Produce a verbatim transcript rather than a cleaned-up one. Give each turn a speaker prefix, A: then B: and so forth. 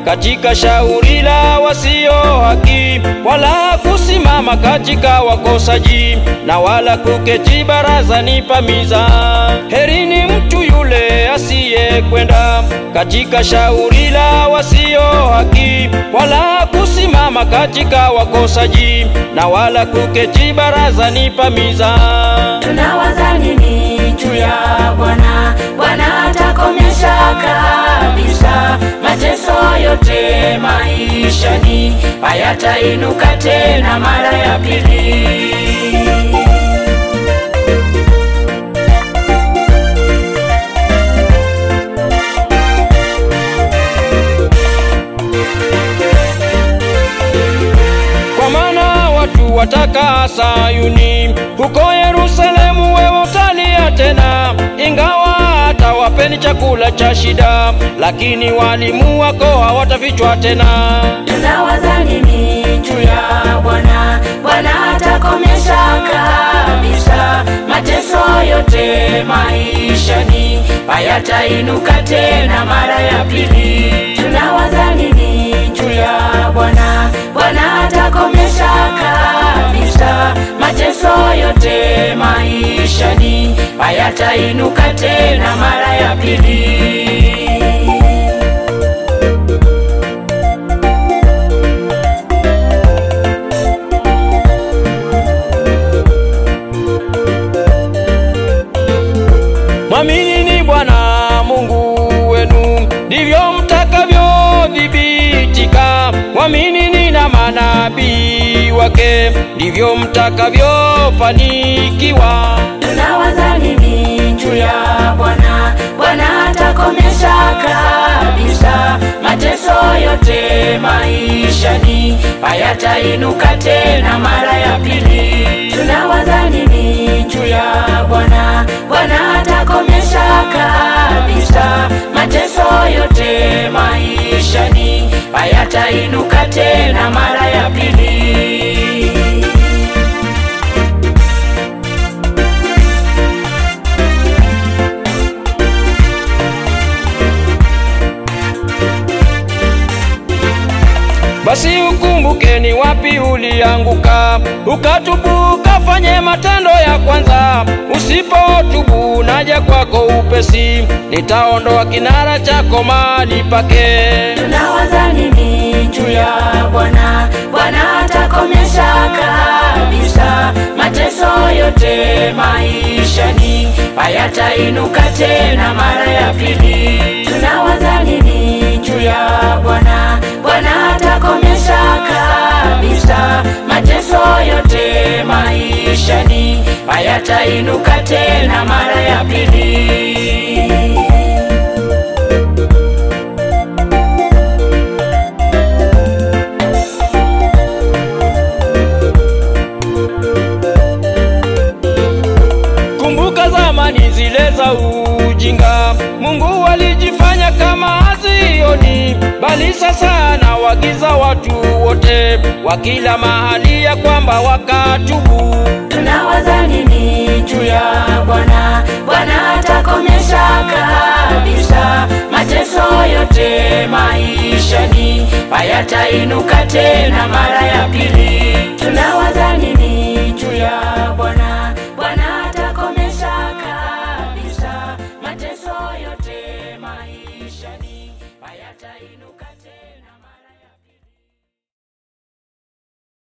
A: katika shauri la wasio haki, wala kusimama katika wakosaji, na wala kuketi barazani pa miza. Heri ni mtu yule asiye kwenda katika shauri la wasio haki, wala kusimama katika wakosaji, na wala kuketi barazani pa miza.
B: Tunawaza nini juu ya Bwana? Bwana atakomesha kabisa mateso yote maishani, hayatainuka tena mara ya pili.
A: Kwa maana watu wataka Sayuni, huko Yerusalemu wewe utalia tena, ingawa atawapeni chakula cha shida, lakini walimu wako hawatafichwa tena.
B: Tunawaza nini juu ya Bwana? Bwana atakomesha kabisa mateso yote maishani, hayatainuka tena mara ya pili. Tunawaza nini juu ya Bwana? Bwana atakomesha kabisa mateso yote maishani, hayatainuka tena mara ya pili.
A: Mwaminini Bwana Mungu wenu, ndivyo mtakavyo thibitika. Mwaminini na manabii wake, ndivyo mtakavyofanikiwa.
B: Tunawaza nini juu ya Bwana? Bwana atakomesha kabisa mateso yote maishani, hayatainuka tena mara ya pili. Tunawaza nini juu ya Bwana? Bwana atakomesha kabisa mateso yote maishani, hayatainuka tena mara ya pili.
A: Basi ukumbuke ni wapi ulianguka, ukatubu ukafanye matendo ya kwanza. Usipotubu naja kwako upesi, nitaondoa kinara chako mahali pake.
B: Tunawaza nini juu ya Bwana? Bwana atakomesha kabisa mateso yote maishani, hayatainuka tena mara ya pili. Tunawaza nini juu ya Bwana? Bwana atakomesha kabisa mateso yote maishani, hayatainuka tena mara ya pili.
A: Kumbuka zamani zile za ujinga, Mungu alijifanya kama hazioni, bali sasa anawagiza watu wote wa kila mahali ya kwamba wakatubu.
B: Tunawaza nini juu ya Bwana? Bwana atakomesha kabisa mateso yote maishani, hayatainuka tena mara ya pili. Tunawaza